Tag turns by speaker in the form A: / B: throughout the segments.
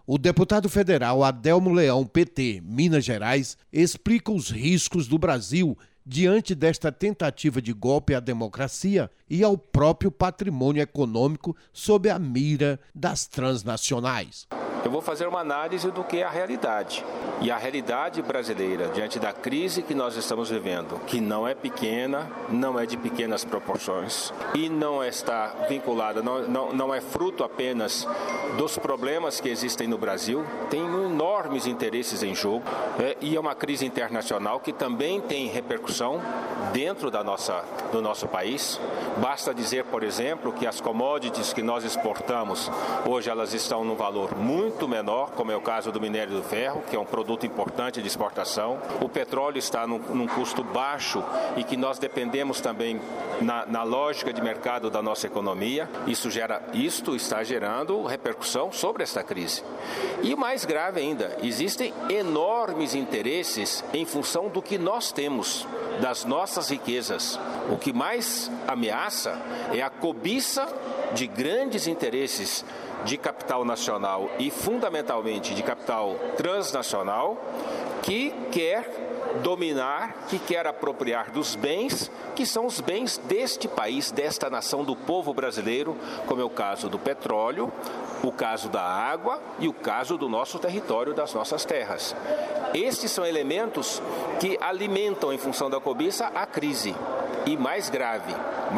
A: O deputado federal Adelmo Leão, PT, Minas Gerais, explica os riscos do Brasil diante desta tentativa de golpe à democracia e ao próprio patrimônio econômico sob a mira das transnacionais.
B: Eu vou fazer uma análise do que é a realidade. E a realidade brasileira, diante da crise que nós estamos vivendo, que não é pequena, não é de pequenas proporções e não está vinculada, não é fruto apenas dos problemas que existem no Brasil, tem enormes interesses em jogo e é uma crise internacional que também tem repercussão dentro do nosso país. Basta dizer, por exemplo, que as commodities que nós exportamos, hoje elas estão num valor muito menor, como é o caso do minério do ferro, que é um produto importante de exportação. O petróleo está num custo baixo e que nós dependemos também na lógica de mercado da nossa economia. Isto está gerando repercussão sobre esta crise. E o mais grave ainda, existem enormes interesses em função do que nós temos, das nossas riquezas. O que mais ameaça é a cobiça de grandes interesses de capital nacional e, fundamentalmente, de capital transnacional, que quer dominar, que quer apropriar dos bens, que são os bens deste país, desta nação, do povo brasileiro, como é o caso do petróleo, o caso da água e o caso do nosso território, das nossas terras. Estes são elementos que alimentam, em função da cobiça, a crise. E mais grave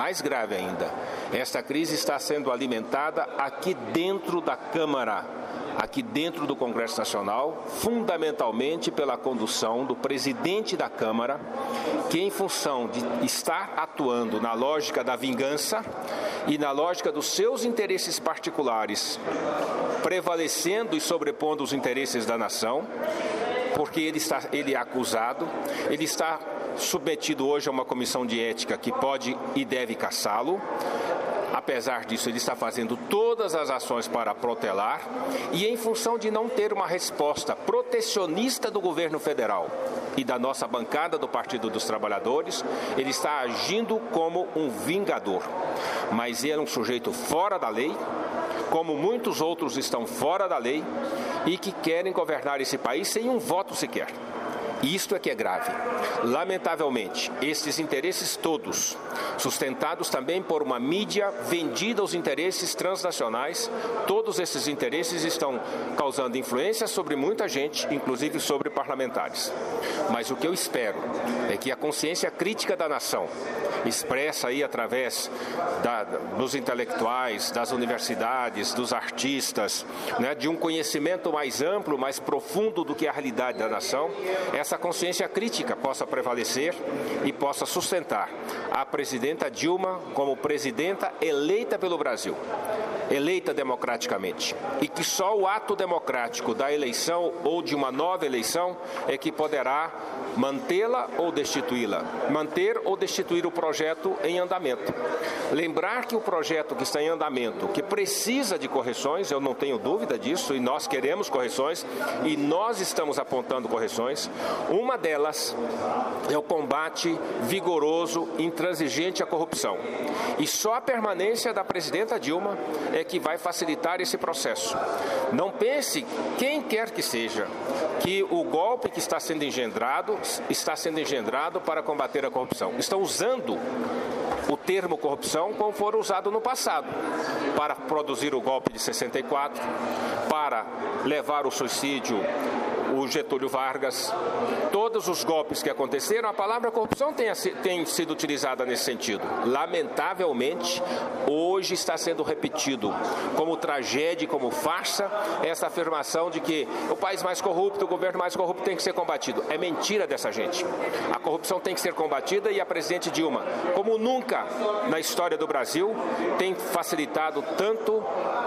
B: ainda, esta crise está sendo alimentada aqui dentro da Câmara, aqui dentro do Congresso Nacional, fundamentalmente pela condução do presidente da Câmara, que em função de estar atuando na lógica da vingança e na lógica dos seus interesses particulares, prevalecendo e sobrepondo os interesses da nação, porque ele é acusado, ele está submetido hoje a uma comissão de ética que pode e deve caçá-lo. Apesar disso, ele está fazendo todas as ações para protelar e, em função de não ter uma resposta protecionista do governo federal e da nossa bancada do Partido dos Trabalhadores, ele está agindo como um vingador. Mas ele é um sujeito fora da lei, como muitos outros estão fora da lei e que querem governar esse país sem um voto sequer. Isto é que é grave. Lamentavelmente, esses interesses todos, sustentados também por uma mídia vendida aos interesses transnacionais, todos esses interesses estão causando influência sobre muita gente, inclusive sobre parlamentares. Mas o que eu espero é que a consciência crítica da nação, expressa aí através dos intelectuais, das universidades, dos artistas, de um conhecimento mais amplo, mais profundo do que a realidade da nação, essa consciência crítica possa prevalecer e possa sustentar a presidenta Dilma como presidenta eleita pelo Brasil, eleita democraticamente, e que só o ato democrático da eleição ou de uma nova eleição é que poderá mantê-la ou destituí-la, manter ou destituir o projeto em andamento. Lembrar que o projeto que está em andamento, que precisa de correções, eu não tenho dúvida disso, e nós queremos correções, e nós estamos apontando correções. Uma delas é o combate vigoroso, intransigente à corrupção. E só a permanência da presidenta Dilma é que vai facilitar esse processo. Não pense, quem quer que seja, que o golpe que está sendo engendrado para combater a corrupção. Estão usando o termo corrupção como for usado no passado, para produzir o golpe de 64, para levar o suicídio, o Getúlio Vargas, todos os golpes que aconteceram, a palavra corrupção tem sido utilizada nesse sentido. Lamentavelmente, hoje está sendo repetido como tragédia, como farsa, essa afirmação de que o país mais corrupto, o governo mais corrupto tem que ser combatido. É mentira dessa gente. A corrupção tem que ser combatida e a presidente Dilma, como nunca na história do Brasil, tem facilitado tanto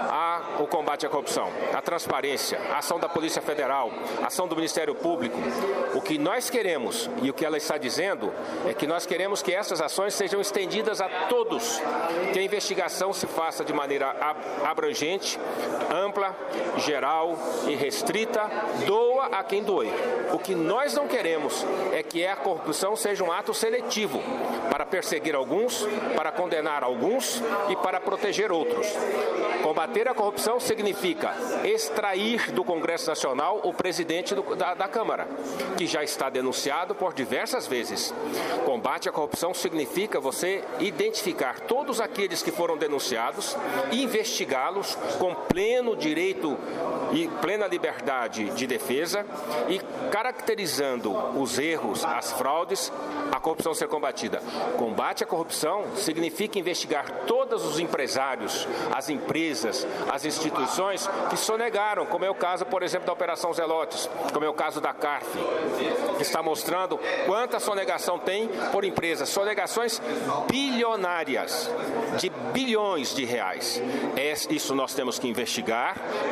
B: o combate à corrupção, a transparência, a ação da Polícia Federal, a ação do Ministério Público. O que nós queremos, e o que ela está dizendo, é que nós queremos que essas ações sejam estendidas a todos, que a investigação se faça de maneira abrangente, ampla, geral e restrita, doa a quem doer. O que nós não queremos é que a corrupção seja um ato seletivo, para perseguir alguns, para condenar alguns e para proteger outros. Combater a corrupção corrupção significa extrair do Congresso Nacional o presidente da Câmara, que já está denunciado por diversas vezes. Combate à corrupção significa você identificar todos aqueles que foram denunciados e investigá-los com pleno direito e plena liberdade de defesa e caracterizando os erros, as fraudes, a corrupção ser combatida. Combate à corrupção significa investigar todos os empresários, as empresas, as instituições que sonegaram, como é o caso, por exemplo, da Operação Zelotes, como é o caso da CARF, que está mostrando quanta sonegação tem por empresas, sonegações bilionárias, de bilhões de reais. Isso nós temos que investigar,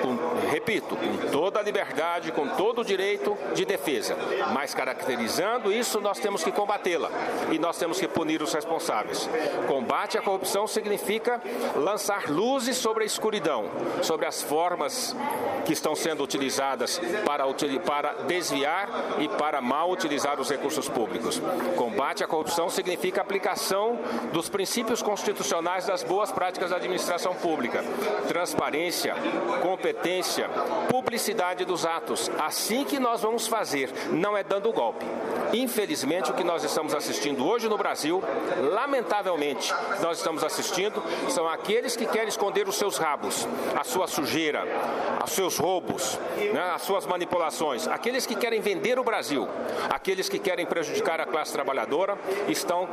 B: repito, com toda a liberdade, com todo o direito de defesa, mas caracterizando isso, nós temos que combatê-la e nós temos que punir os responsáveis. Combate à corrupção significa lançar luzes sobre a escuridão, sobre as formas que estão sendo utilizadas para desviar e para mal utilizar os recursos públicos. Combate à corrupção significa aplicação dos princípios constitucionais das boas práticas da administração pública, transparência, competência, publicidade dos atos. Assim que nós vamos fazer, não é dando golpe. Infelizmente, o que nós estamos assistindo hoje no Brasil, lamentavelmente, nós estamos assistindo, são aqueles que querem esconder os seus rabos, a sua sujeira, os seus roubos, as suas manipulações. Aqueles que querem vender o Brasil, aqueles que querem prejudicar a classe trabalhadora, estão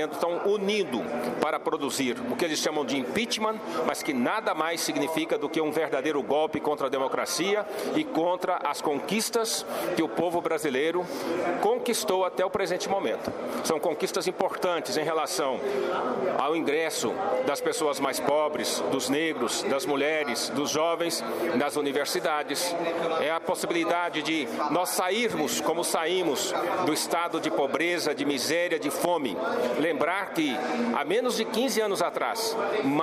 B: unindo para produzir o que eles chamam de impeachment, mas que nada mais significa do que um verdadeiro golpe contra a democracia e contra as conquistas que o povo brasileiro conquistou até o presente momento. São conquistas importantes em relação ao ingresso das pessoas mais pobres, dos negros, das mulheres, dos jovens nas universidades. É a possibilidade de nós sairmos como saímos do estado de pobreza, de miséria, de fome. Lembrar que há menos de 15 anos atrás,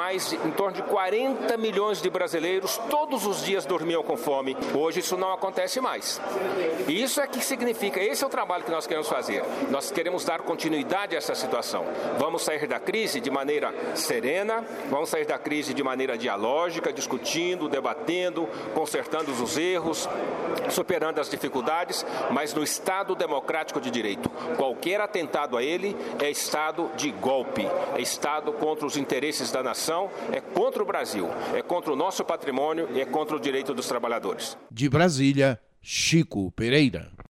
B: em torno de 40 milhões de brasileiros todos os dias dormiam com fome. Hoje isso não acontece mais. E isso é que significa, esse é o trabalho que nós queremos fazer. Nós queremos dar continuidade a essa situação. Vamos sair da crise de maneira serena, vamos sair da crise de maneira dialógica, discutindo, debatendo, consertando os erros, superando as dificuldades, mas no Estado democrático de direito. Qualquer atentado a ele é Estado de golpe, é Estado contra os interesses da nação, é contra o Brasil, é contra o nosso patrimônio e é contra o direito dos trabalhadores.
A: De Brasília, Chico Pereira.